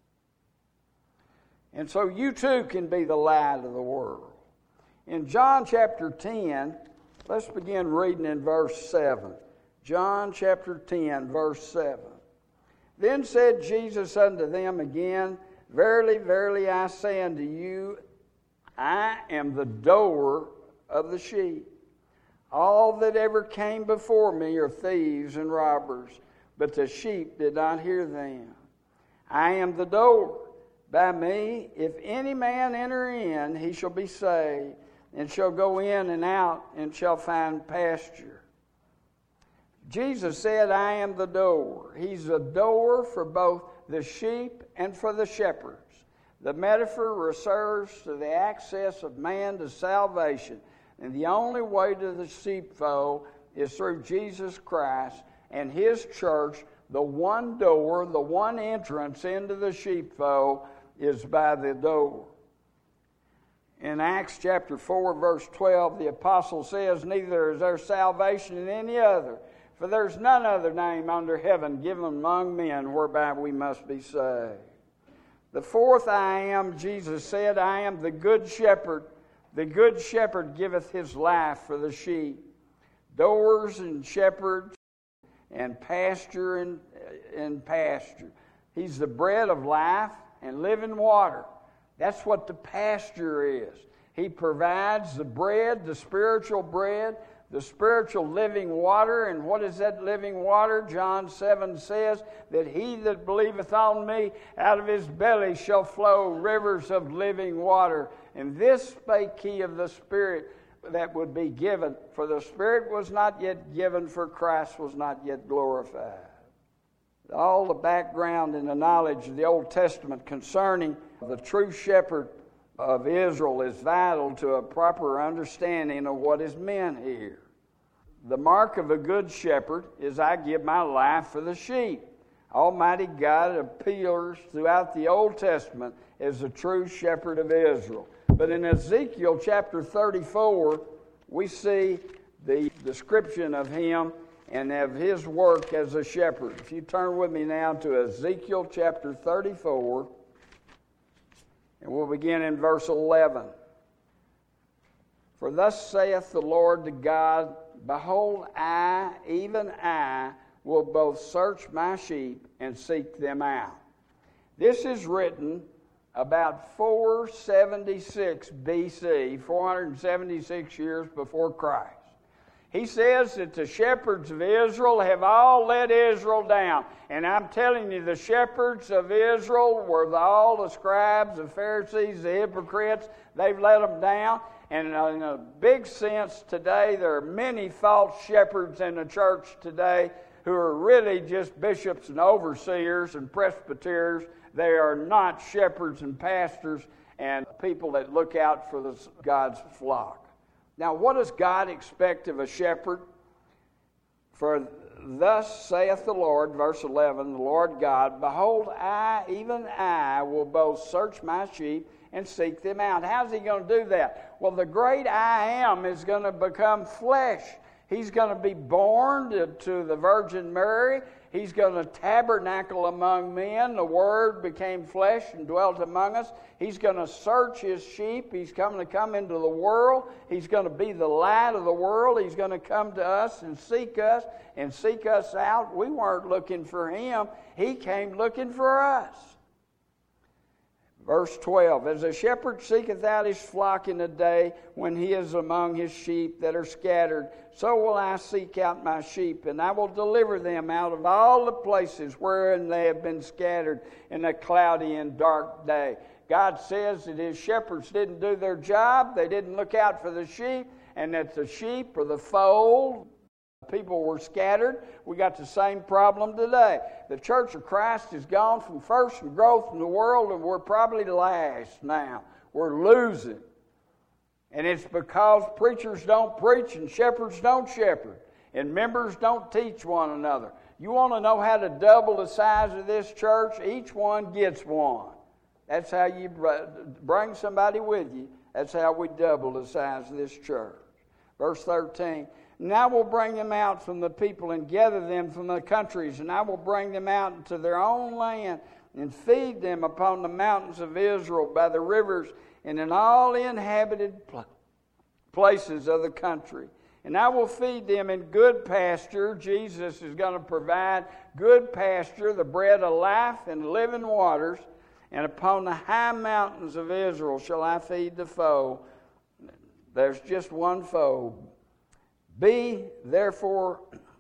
And so you too can be the light of the world. In John chapter ten, let's begin reading in verse seven. John chapter ten, verse seven. Then said Jesus unto them again, Verily, verily, I say unto you, I am the door of the sheep. All that ever came before me are thieves and robbers, but the sheep did not hear them. I am the door. By me, if any man enter in, he shall be saved, and shall go in and out, and shall find pasture. Jesus said, I am the door. He's the door for both the sheep and for the shepherds. The metaphor refers to the access of man to salvation. And the only way to the sheepfold is through Jesus Christ and His church. The one door, the one entrance into the sheepfold is by the door. In Acts chapter four, verse twelve, the apostle says, Neither is there salvation in any other, for there's none other name under heaven given among men whereby we must be saved. The fourth I am, Jesus said, I am the good shepherd. The good shepherd giveth his life for the sheep. Doors and shepherds and pasture and, and pasture. He's the bread of life and living water. That's what the pasture is. He provides the bread, the spiritual bread, the spiritual living water. And what is that living water? John seven says that he that believeth on me, out of his belly shall flow rivers of living water. And this spake he of the Spirit that would be given. For the Spirit was not yet given, for Christ was not yet glorified. All the background and the knowledge of the Old Testament concerning the true shepherd of Israel is vital to a proper understanding of what is meant here. The mark of a good shepherd is I give my life for the sheep. Almighty God appears throughout the Old Testament as the true shepherd of Israel. But in Ezekiel chapter thirty-four, we see the description of him and of his work as a shepherd. If you turn with me now to Ezekiel chapter thirty-four, and we'll begin in verse eleven. For thus saith the Lord to God, Behold, I, even I, will both search my sheep and seek them out. This is written about four seventy-six B C, four hundred seventy-six years before Christ. He says that the shepherds of Israel have all let Israel down. And I'm telling you, the shepherds of Israel were the, all the scribes, the Pharisees, the hypocrites. They've let them down. And in a big sense today, there are many false shepherds in the church today who are really just bishops and overseers and presbyters. They are not shepherds and pastors and people that look out for the, God's flock. Now, what does God expect of a shepherd? For thus saith the Lord, verse eleven, the Lord God, behold, I, even I, will both search my sheep and seek them out. How's he going to do that? Well, the great I am is going to become flesh. He's going to be born to, to the Virgin Mary. He's going to tabernacle among men. The Word became flesh and dwelt among us. He's going to search His sheep. He's coming to come into the world. He's going to be the light of the world. He's going to come to us and seek us and seek us out. We weren't looking for Him. He came looking for us. Verse twelve, as a shepherd seeketh out his flock in the day when he is among his sheep that are scattered, so will I seek out my sheep, and I will deliver them out of all the places wherein they have been scattered in a cloudy and dark day. God says that His shepherds didn't do their job. They didn't look out for the sheep, and that the sheep or the fold, people were scattered. We got the same problem today. The Church of Christ has gone from first in growth in the world, and we're probably last now. We're losing. And it's because preachers don't preach and shepherds don't shepherd. And members don't teach one another. You want to know how to double the size of this church? Each one gets one. That's how you bring somebody with you. That's how we double the size of this church. Verse thirteen, and I will bring them out from the people and gather them from the countries, and I will bring them out into their own land and feed them upon the mountains of Israel by the rivers and in all the inhabited places of the country. And I will feed them in good pasture. Jesus is going to provide good pasture, the bread of life and living waters. And upon the high mountains of Israel shall I feed the foe. There's just one foe. Be, therefore,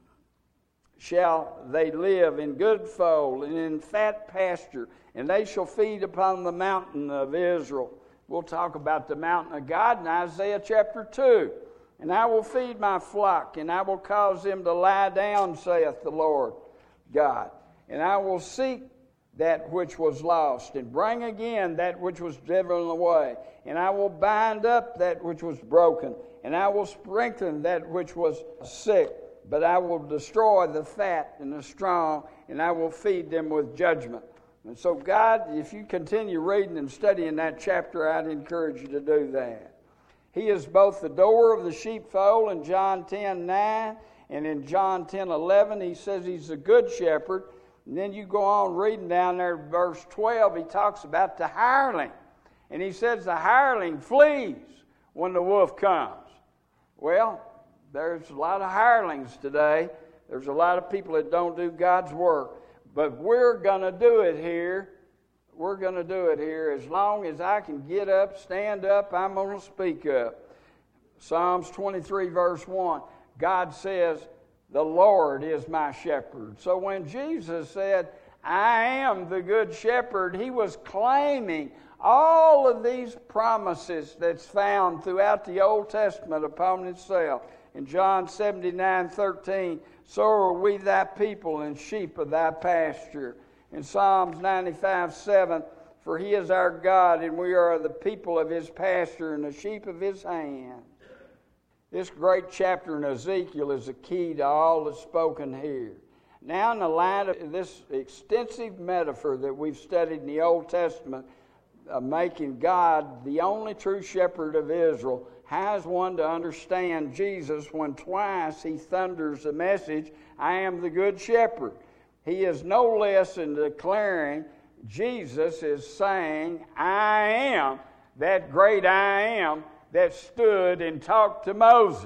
shall they live in good fold and in fat pasture, and they shall feed upon the mountain of Israel. We'll talk about the mountain of God in Isaiah chapter two. And I will feed my flock, and I will cause them to lie down, saith the Lord God. And I will seek that which was lost, and bring again that which was driven away. And I will bind up that which was broken, and I will strengthen that which was sick. But I will destroy the fat and the strong, and I will feed them with judgment. And so God, if you continue reading and studying that chapter, I'd encourage you to do that. He is both the door of the sheepfold in John ten nine, and in John ten eleven he says He's a good shepherd. And then you go on reading down there, verse twelve, he talks about the hireling. And he says the hireling flees when the wolf comes. Well, there's a lot of hirelings today. There's a lot of people that don't do God's work. But we're going to do it here. We're going to do it here. As long as I can get up, stand up, I'm going to speak up. Psalms twenty-three, verse one, God says, the Lord is my shepherd. So when Jesus said, I am the good shepherd, He was claiming all of these promises that's found throughout the Old Testament upon Himself. In John seventy-nine thirteen, so are we thy people and sheep of thy pasture. In Psalms ninety-five seven, for He is our God, and we are the people of His pasture and the sheep of His hand. This great chapter in Ezekiel is the key to all that's spoken here. Now, in the light of this extensive metaphor that we've studied in the Old Testament, uh, making God the only true shepherd of Israel, how is one to understand Jesus when twice He thunders the message, I am the good shepherd? He is no less in declaring, Jesus is saying, I am that great I am that stood and talked to Moses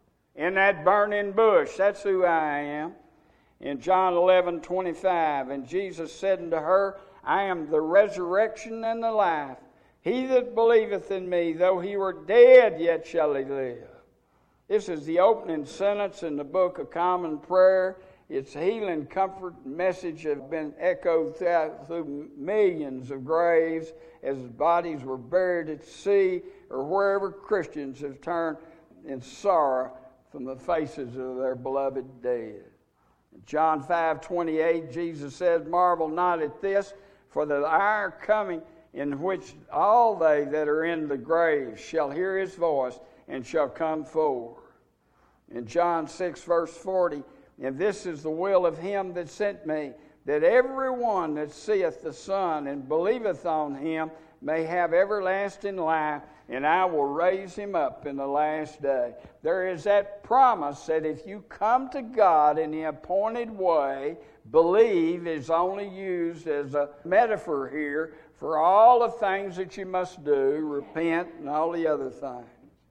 in that burning bush. That's who I am. In John eleven twenty-five, and Jesus said unto her, I am the resurrection and the life. He that believeth in me, though he were dead, yet shall he live. This is the opening sentence in the Book of Common Prayer. Its healing, comfort, and message have been echoed through millions of graves as bodies were buried at sea or wherever Christians have turned in sorrow from the faces of their beloved dead. In John five twenty-eight, Jesus said, marvel not at this, for the hour coming in which all they that are in the grave shall hear his voice and shall come forward. In John six, verse forty, and this is the will of him that sent me, that every one that seeth the Son and believeth on him may have everlasting life, and I will raise him up in the last day. There is that promise that if you come to God in the appointed way, believe is only used as a metaphor here for all the things that you must do, repent and all the other things.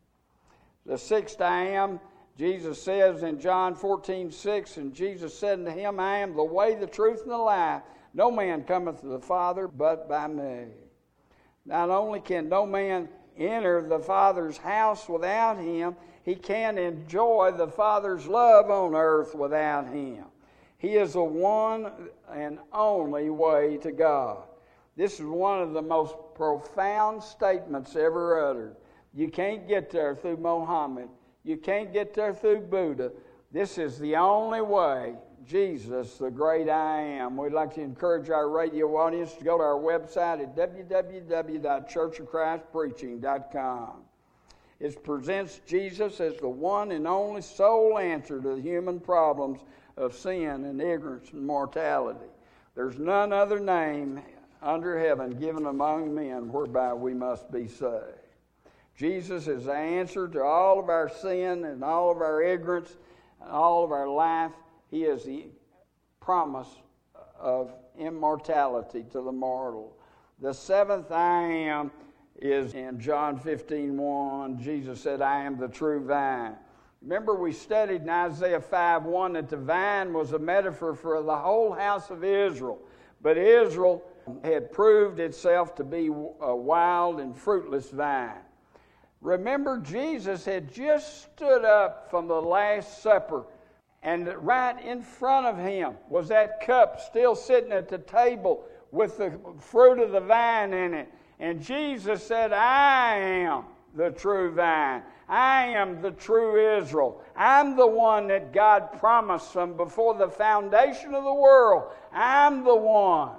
The sixth I am, Jesus says in John fourteen six, and Jesus said unto him, I am the way, the truth, and the life. No man cometh to the Father but by me. Not only can no man enter the Father's house without him, he can't enjoy the Father's love on earth without him. He is the one and only way to God. This is one of the most profound statements ever uttered. You can't get there through Muhammad. You can't get there through Buddha. This is the only way. Jesus, the great I am. We'd like to encourage our radio audience to go to our website at w w w dot church of christ preaching dot com. It presents Jesus as the one and only sole answer to the human problems of sin and ignorance and mortality. There's none other name under heaven given among men whereby we must be saved. Jesus is the answer to all of our sin and all of our ignorance and all of our life. He is the promise of immortality to the mortal. The seventh I am is in John fifteen one. Jesus said, I am the true vine. Remember, we studied in Isaiah five one that the vine was a metaphor for the whole house of Israel. But Israel had proved itself to be a wild and fruitless vine. Remember, Jesus had just stood up from the Last Supper, and right in front of him was that cup still sitting at the table with the fruit of the vine in it. And Jesus said, I am the true vine. I am the true Israel. I'm the one that God promised from before the foundation of the world. I'm the one.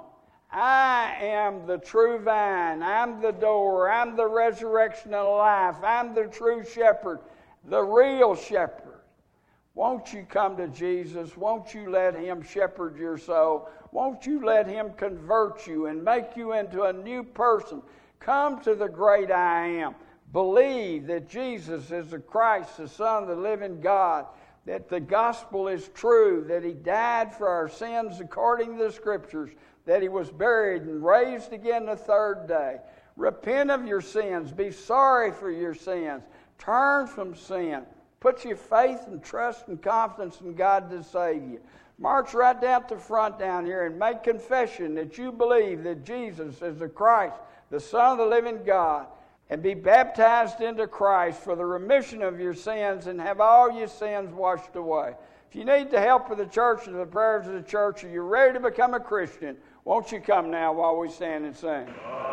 I am the true vine. I'm the door. I'm the resurrection and life. I'm the true shepherd, the real shepherd. Won't you come to Jesus? Won't you let him shepherd your soul? Won't you let him convert you and make you into a new person? Come to the great I am. Believe that Jesus is the Christ, the Son of the living God, that the gospel is true, that he died for our sins according to the Scriptures, that he was buried and raised again the third day. Repent of your sins. Be sorry for your sins. Turn from sin. Put your faith and trust and confidence in God to save you. March right down to the front down here and make confession that you believe that Jesus is the Christ, the Son of the living God, and be baptized into Christ for the remission of your sins and have all your sins washed away. If you need the help of the church and the prayers of the church, or you're ready to become a Christian, won't you come now while we stand and sing?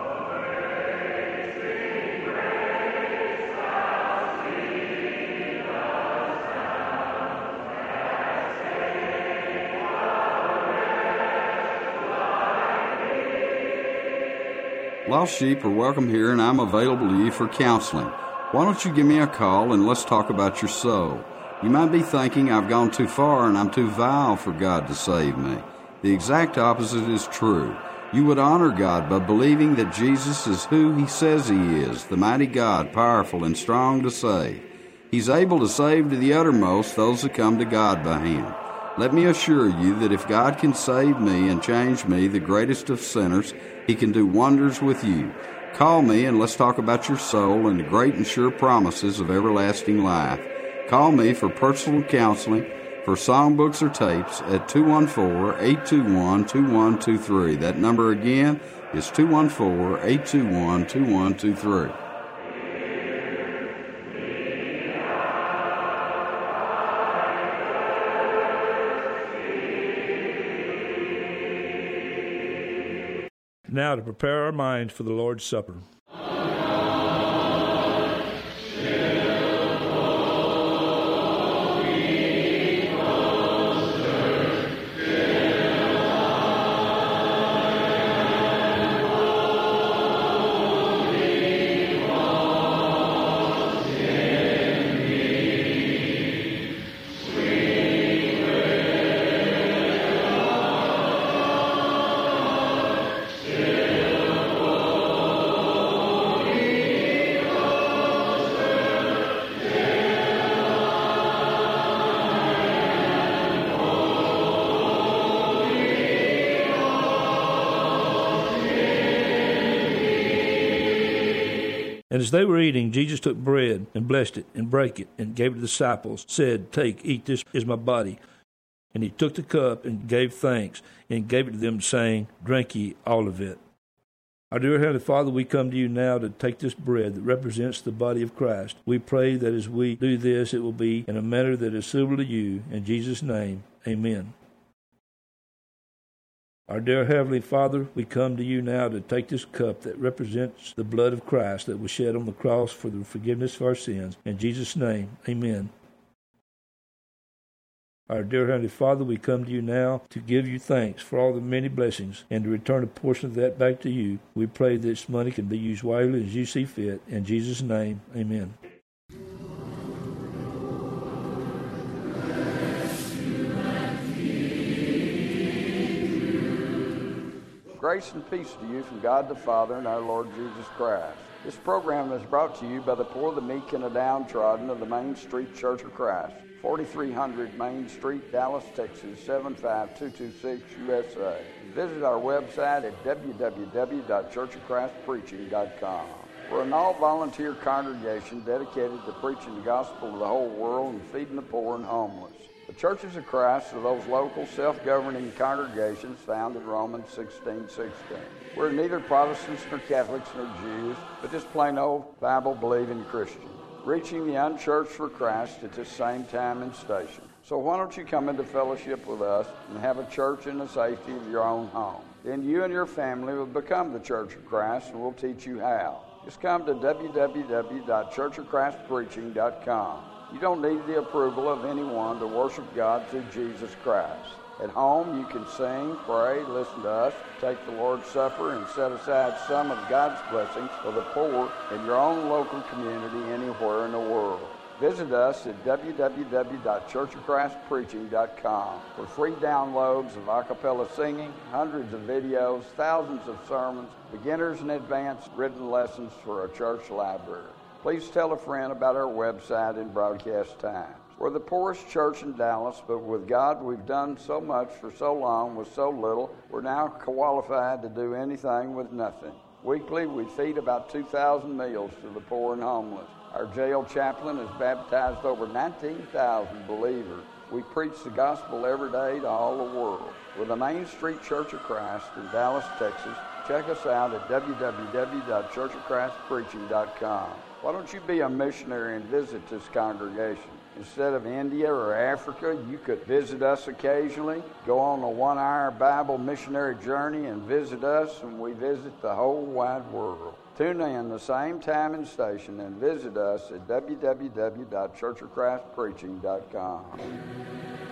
Lost sheep are welcome here, and I'm available to you for counseling. Why don't you give me a call and let's talk about your soul? You might be thinking I've gone too far and I'm too vile for God to save me. The exact opposite is true. You would honor God by believing that Jesus is who he says he is, the mighty God, powerful and strong to save. He's able to save to the uttermost those that come to God by him. Let me assure you that if God can save me and change me, the greatest of sinners, he can do wonders with you. Call me and let's talk about your soul and the great and sure promises of everlasting life. Call me for personal counseling, for songbooks or tapes at two one four, eight two one, two one two three. That number again is two one four, eight two one, two one two three. Now to prepare our minds for the Lord's Supper. And as they were eating, Jesus took bread and blessed it and brake it and gave it to the disciples, said, Take, eat, this is my body. And he took the cup and gave thanks and gave it to them, saying, Drink ye all of it. Our dear Heavenly Father, we come to you now to take this bread that represents the body of Christ. We pray that as we do this, it will be in a manner that is suitable to you. In Jesus' name, amen. Our dear Heavenly Father, we come to you now to take this cup that represents the blood of Christ that was shed on the cross for the forgiveness of our sins. In Jesus' name, amen. Our dear Heavenly Father, we come to you now to give you thanks for all the many blessings and to return a portion of that back to you. We pray that this money can be used wisely as you see fit. In Jesus' name, amen. Grace and peace to you from God the Father and our Lord Jesus Christ. This program is brought to you by the poor, the meek, and the downtrodden of the Main Street Church of Christ, forty-three hundred Main Street, Dallas, Texas, seven five two two six, U S A. Visit our website at w w w dot church of christ preaching dot com. We're an all-volunteer congregation dedicated to preaching the gospel to the whole world and feeding the poor and homeless. The Churches of Christ are those local, self-governing congregations found in Romans sixteen sixteen. We're neither Protestants nor Catholics nor Jews, but just plain old Bible-believing Christians, reaching the unchurched for Christ at this same time and station. So why don't you come into fellowship with us and have a church in the safety of your own home? Then you and your family will become the Church of Christ, and we'll teach you how. Just come to w w w dot church of christ preaching dot com. You don't need the approval of anyone to worship God through Jesus Christ. At home, you can sing, pray, listen to us, take the Lord's Supper, and set aside some of God's blessings for the poor in your own local community anywhere in the world. Visit us at w w w dot church of christ preaching dot com for free downloads of a cappella singing, hundreds of videos, thousands of sermons, beginners and advanced written lessons for a church library. Please tell a friend about our website and broadcast times. We're the poorest church in Dallas, but with God we've done so much for so long with so little, we're now qualified to do anything with nothing. Weekly, we feed about two thousand meals to the poor and homeless. Our jail chaplain has baptized over nineteen thousand believers. We preach the gospel every day to all the world. We're the Main Street Church of Christ in Dallas, Texas. Check us out at w w w dot church of christ preaching dot com. Why don't you be a missionary and visit this congregation? Instead of India or Africa, you could visit us occasionally, go on a one-hour Bible missionary journey and visit us, and we visit the whole wide world. Tune in the same time and station and visit us at w w w dot church of christ preaching dot com.